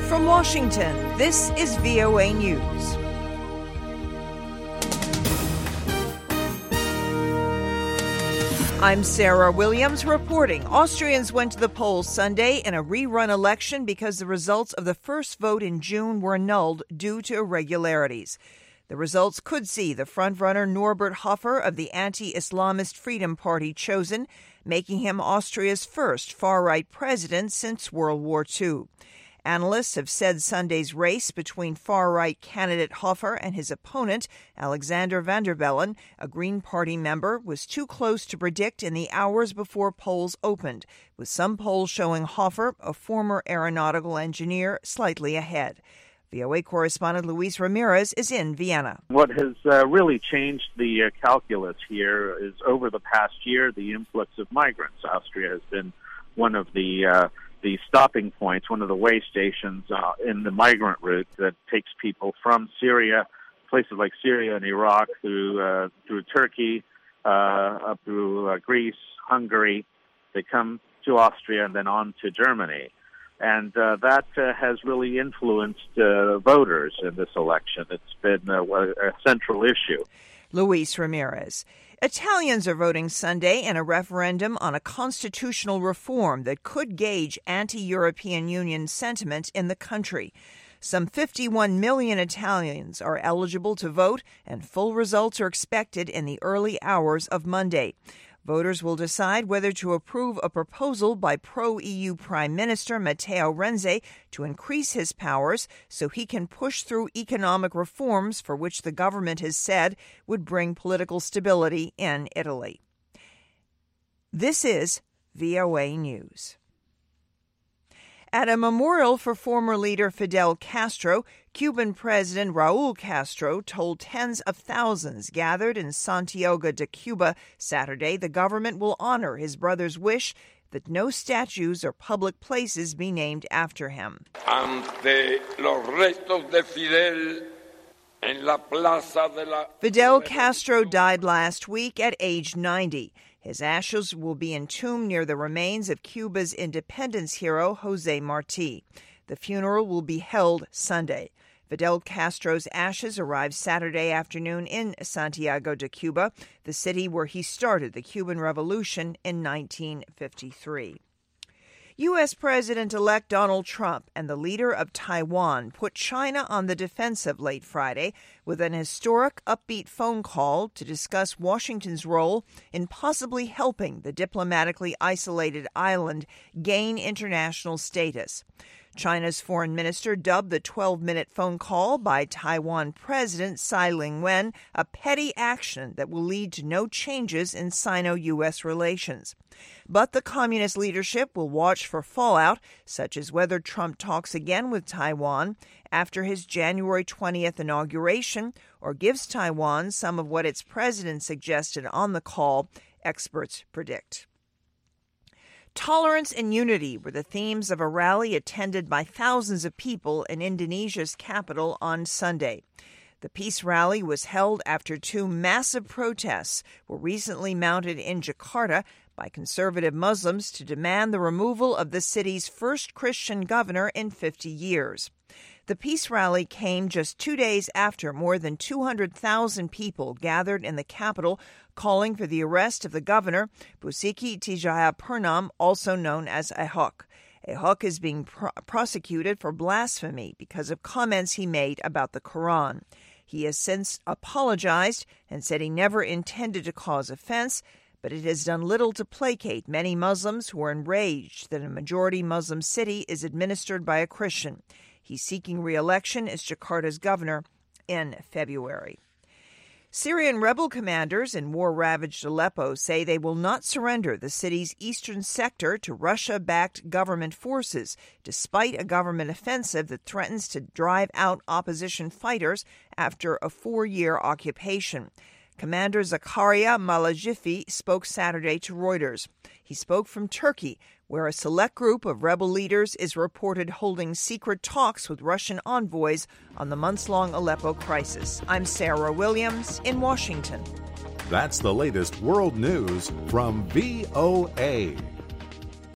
From Washington, this is VOA News. I'm Sarah Williams reporting. Austrians went to the polls Sunday in a rerun election because the results of the first vote in June were annulled due to irregularities. The results could see the frontrunner Norbert Hofer of the anti-Islamist Freedom Party chosen, making him Austria's first far-right president since World War II. Analysts have said Sunday's race between far-right candidate Hofer and his opponent, Alexander Van der Bellen, a Green Party member, was too close to predict in the hours before polls opened, with some polls showing Hofer, a former aeronautical engineer, slightly ahead. VOA correspondent Luis Ramirez is in Vienna. What has really changed the calculus here is over the past year, the influx of migrants. Austria has been one of the stopping points, one of the way stations in the migrant route that takes people from Syria, places like Syria and Iraq, through Turkey, up through Greece, Hungary. They come to Austria and then on to Germany. And that has really influenced voters in this election. It's been a central issue. Luis Ramirez. Italians are voting Sunday in a referendum on a constitutional reform that could gauge anti-European Union sentiment in the country. Some 51 million Italians are eligible to vote, and full results are expected in the early hours of Monday. Voters will decide whether to approve a proposal by pro-EU Prime Minister Matteo Renzi to increase his powers so he can push through economic reforms for which the government has said would bring political stability in Italy. This is VOA News. At a memorial for former leader Fidel Castro, Cuban President Raul Castro told tens of thousands gathered in Santiago de Cuba Saturday the government will honor his brother's wish that no statues or public places be named after him. Ante los restos de Fidel en la plaza de la... Fidel Castro died last week at age 90. His ashes will be entombed near the remains of Cuba's independence hero, Jose Marti. The funeral will be held Sunday. Fidel Castro's ashes arrived Saturday afternoon in Santiago de Cuba, the city where he started the Cuban Revolution in 1953. U.S. President-elect Donald Trump and the leader of Taiwan put China on the defensive late Friday with an historic, upbeat phone call to discuss Washington's role in possibly helping the diplomatically isolated island gain international status. China's foreign minister dubbed the 12-minute phone call by Taiwan President Tsai Ing-wen a petty action that will lead to no changes in Sino-U.S. relations. But the communist leadership will watch for fallout, such as whether Trump talks again with Taiwan after his January 20th inauguration or gives Taiwan some of what its president suggested on the call, experts predict. Tolerance and unity were the themes of a rally attended by thousands of people in Indonesia's capital on Sunday. The peace rally was held after two massive protests were recently mounted in Jakarta by conservative Muslims to demand the removal of the city's first Christian governor in 50 years. The peace rally came just 2 days after more than 200,000 people gathered in the capital calling for the arrest of the governor, Basuki Tjahapurnam, also known as Ahok. Ahok is being prosecuted for blasphemy because of comments he made about the Quran. He has since apologized and said he never intended to cause offense, but it has done little to placate many Muslims who are enraged that a majority Muslim city is administered by a Christian. He's seeking re-election as Jakarta's governor in February. Syrian rebel commanders in war-ravaged Aleppo say they will not surrender the city's eastern sector to Russia-backed government forces, despite a government offensive that threatens to drive out opposition fighters after a 4-year occupation. Commander Zakaria Malajifi spoke Saturday to Reuters. He spoke from Turkey, where a select group of rebel leaders is reported holding secret talks with Russian envoys on the months-long Aleppo crisis. I'm Sarah Williams in Washington. That's the latest world news from VOA.